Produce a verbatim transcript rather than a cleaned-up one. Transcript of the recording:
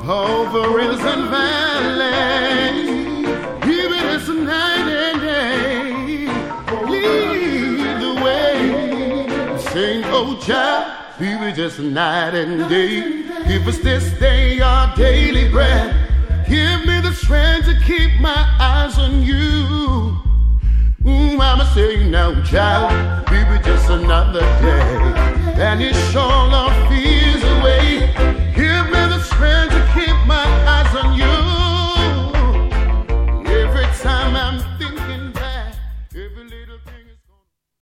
over hills and valleys, even this night and day. Lead the way, sing, oh child, be with just night and day. Give us this day our daily bread. Give me the strength to keep my eyes on you. Mm, Mama say now, child, be with just another day, and it's all of